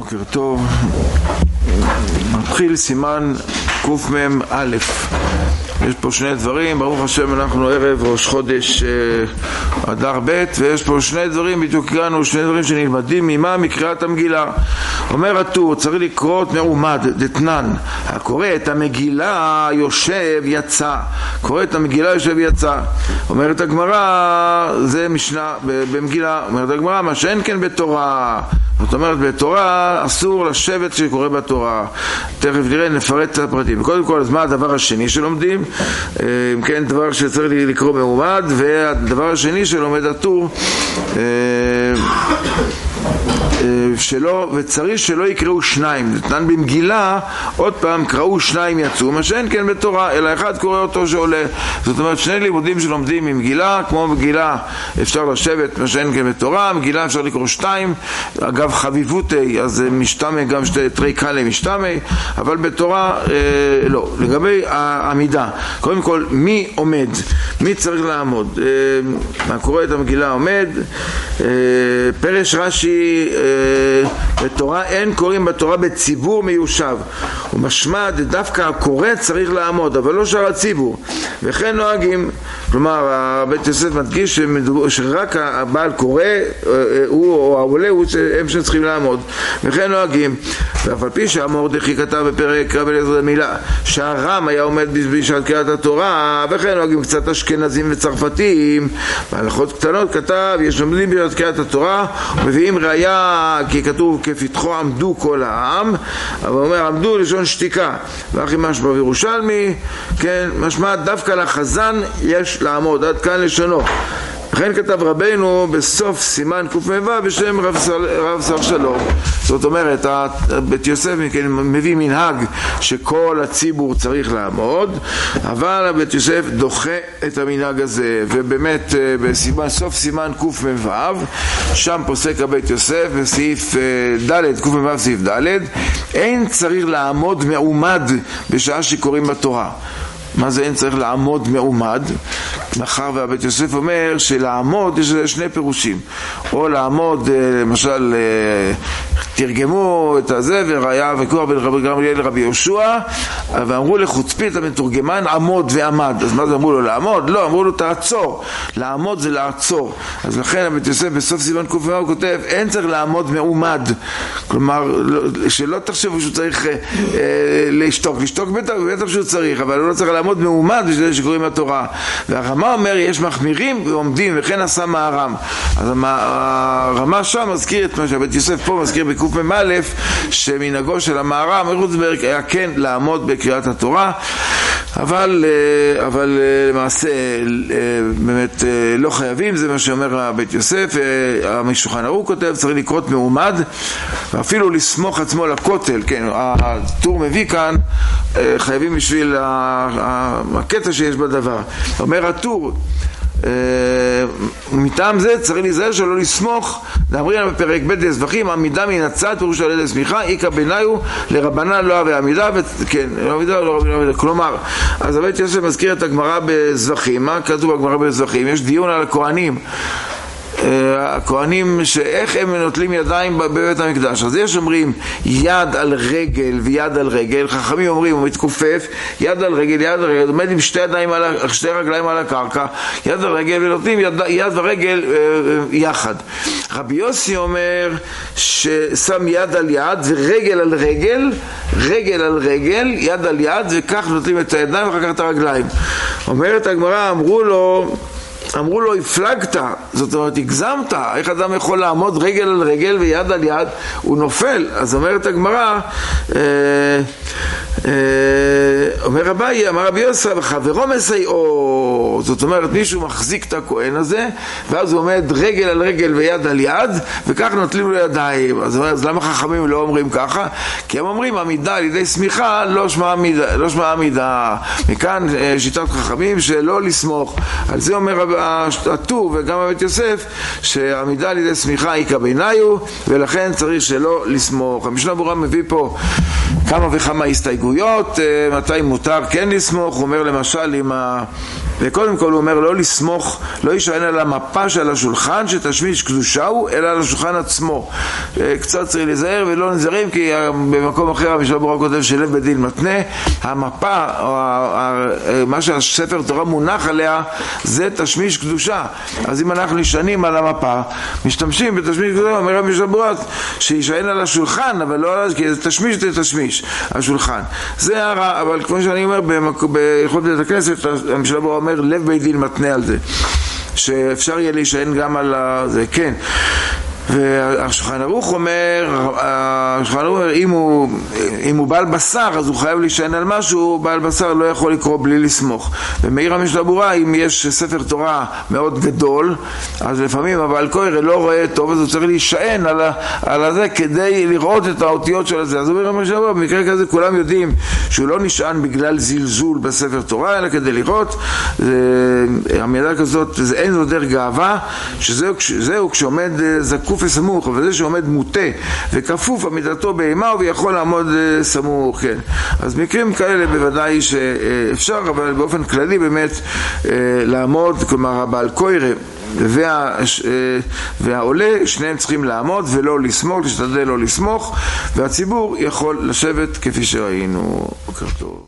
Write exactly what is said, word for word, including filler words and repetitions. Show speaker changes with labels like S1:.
S1: בוקר טוב. מתחיל סימן קמ"א. יש פה שני דברים, ברוך השם אנחנו ערב ראש חודש אדר ב', ויש פה שני דברים, בדיוק הגענו שני דברים שנלמדים ממה? מקריאת המגילה. אומר הטור, צריך לקרות מעומד, דתנן, הקורא את המגילה יושב יצא, קורא את המגילה יושב יצא. אומרת הגמרא, זה משנה במגילה, אומרת הגמרא, מה שאין כן בתורה. זאת אומרת, בתורה אסור לשבת שקורא בתורה. תכף נראה, נפרט את הפרטים. קודם כל, אז מה הדבר השני שלומדים? אם כן, דבר שצריך לקרוא מעומד, והדבר השני שלומד הטור, שלא, וצריך שלא יקראו שניים. נתנן במגילה, עוד פעם קראו שניים יצאו, מה שאין כן בתורה, אלא אחד קורא אותו שעולה. זאת אומרת, שני לימודים שלומדים ממגילה, כמו מגילה אפשר לשבת, מה שאין כן בתורה, מגילה אפשר לקרוא שתיים, אגב חביבותי, אז משתמי גם שתי תרי קלה משתמי, אבל בתורה אה, לא. לגבי העמידה, קודם כל, מי עומד? מי צריך לעמוד? אה, מה קורא את המגילה עומד? אה, פרש רש"י, בתורה אין קוראים בתורה בציבור מיושב, ומשמע דווקא הקורא צריך לעמוד, אבל לא שאר הציבור, וכן נוהגים. כלומר, בית יוסף מדגיש שרק הבעל קורא הוא או העולה הם שצריכים לעמוד, וכן נוהגים. ואף על פי שהמרדכי כתב בפרק רבי אליעזר מילה שהרם היה עומד בשעת קריאת התורה, וכן נוהגים קצת אשכנזים וצרפתים בהלכות קטנות כתב יש עומדים בשעת קריאת התורה ומביאים ראיה, כי כתוב כפתחו עמדו כל העם, אבל הוא אומר עמדו לשון שתיקה, ואחי משמע בירושלמי, כן, משמע דווקא לחזן יש לעמוד, עד כאן לשונו. לכן כתב רבינו בסוף סימן קמ"ו בשם רב, סל, רב סל שלום. זאת אומרת, בית יוסף מביא מנהג שכל הציבור צריך לעמוד, אבל בית יוסף דוחה את המנהג הזה, ובאמת בסימן, סוף סימן קמ"ו שם פוסק הבית יוסף בסעיף ד', קמ"ו סעיף ד', אין צריך לעמוד מעומד בשעה שקוראים בתורה. מה זה אין צריך לעמוד מעומד? מאחר והבית יוסף אומר שלעמוד יש שני פירושים, או לעמוד למשל תרגמו את הזה וראיה וקורא בין רבי גמליאל לרבי יהושע ואמרו לחוצפית המתורגמן עמוד ועמד. אז מה זה אמרו לו? לעמוד? לא, אמרו לו תעצור. לעמוד זה לעצור. אז לכן הבית יוסף בסוף סימן קמ"ו הוא כותב אין צריך לעמוד מעומד, כלומר שלא תחשבו שהוא צריך אה, לשתוק לשתוק בטח, בטח שהוא צריך, אבל הוא לא צריך לעמוד מעומד בשביל שקוראים התורה. והרמה אומר יש מחמירים ועומדים, וכן עשה מהר"ם. אז הרמה שם מזכיר את מה שהבית יוסף פה מזכיר בקמ"א, שמנהגו של המהר"ם מרוצברג היה כן לעמוד בקריאת התורה, אבל, אבל למעשה באמת לא חייבים, זה מה שאומר הבית יוסף. המשולחן ערוך כותב צריך לקרות מעומד ואפילו לסמוך עצמו לכותל. כן, הטור מביא כאן חייבים בשביל הקטע שיש בדבר. אומר הטור מטעם זה צריך להיזהר שלא לסמוך, דאמרינן בפרק ב' דזבחים עמידה מן הצד פירוש על ידי סמיכה איקה ביניו לרבנן לא הווה עמידה, כן, לא עמידה לא עמידה. כלומר, אז הבית יוסף מזכיר את הגמרא בזבחים. מה כתוב בגמרא בזבחים? יש דיון על הכהנים, הכהנים שאיך הם נוטלים ידיים בבית המקדש. אז יש אומרים יד על רגל ויד על רגל, חכמים אומרים הוא מתכופף יד על רגל יד על רגל, עומד עם שתי ידיים על, שתי רגליים על הקרקע יד על רגל, ונותנים יד, יד ורגל אה, יחד. רבי יוסי אומר ששם יד על יד ורגל על רגל, רגל על רגל, יד על יד, וכך נוטלים את הידיים ואחר כך את הרגליים. אומרת הגמרא, אמרו לו אמרו לו הפלגת, זאת אומרת הגזמת, איך אדם יכול לעמוד רגל על רגל ויד על יד, הוא נופל. אז אומרת הגמרא, אה, אה, אומר רבי, אמר רבי יוסף חברו מסייעו, זאת אומרת מישהו מחזיק את הכהן הזה ואז הוא עומד רגל על רגל ויד על יד וכך נוטלים לו ידיים. אז, אז למה חכמים לא אומרים ככה? כי הם אומרים עמידה על ידי סמיכה לא שמה עמידה, לא שמה עמידה. מכאן שיטת חכמים שלא לסמוך. על זה אומר הטור וגם הבית יוסף שעמידה על ידי סמיכה איקה ביניו, ולכן צריך שלא לסמוך. המשנה ברורה מביא פה כמה וכמה הסתייגויות מתי מותר כן לסמוך. הוא אומר למשל אם ה... וקודם כל הוא אומר לא לסמוך, לא יישען על המפה של השולחן שתשמיש קדושה הוא, אלא על השולחן עצמו. קצת צריך להיזהר ולא נזהרים, כי במקום אחר המשנה ברורה כותב שלב בית דין מתנה, המפה או מה שהספר תורה מונח עליה זה תשמיש קדושה. אז אם אנחנו נשענים על המפה, משתמשים בתשמיש קדושה, אומר המשנה ברורה שישען על השולחן, אבל לא על, כי זה תשמיש זה תשמיש השולחן. זה הרע, אבל כמו שאני אומר בהלכות בית הכנסת, המשנה ברורה אומר לב בית דין מתנה על זה, שאפשר יהיה להישען גם על זה, כן. והשולחן ערוך אומר, השולחן ערוך אומר, אם הוא, אם הוא בעל בשר, אז הוא חייב להישען על משהו, בעל בשר לא יכול לקרוא בלי לסמוך. ומאיר המשנה ברורה, אם יש ספר תורה מאוד גדול, אז לפעמים הבעל קורא לא רואה טוב, אז הוא צריך להישען על, על זה כדי לראות את האותיות של זה. אז הוא אומר המשנה ברורה, במקרה כזה כולם יודעים שהוא לא נשען בגלל זלזול בספר תורה, אלא כדי לראות. המידה כזאת, זה אין זו דרך גאווה, שזהו, שזהו כשעומד זקוף וסמוך, אבל זה שעומד מוטה וכפוף עמידתו בהמה ויכול לעמוד סמוך, כן. אז מקרים כאלה בוודאי שאפשר, אבל באופן כללי באמת לעמוד, כלומר הבעל קורא וה, והעולה, שניהם צריכים לעמוד ולא לסמוך, להשתדל לא לסמוך, והציבור יכול לשבת כפי שראינו. בוקר טוב.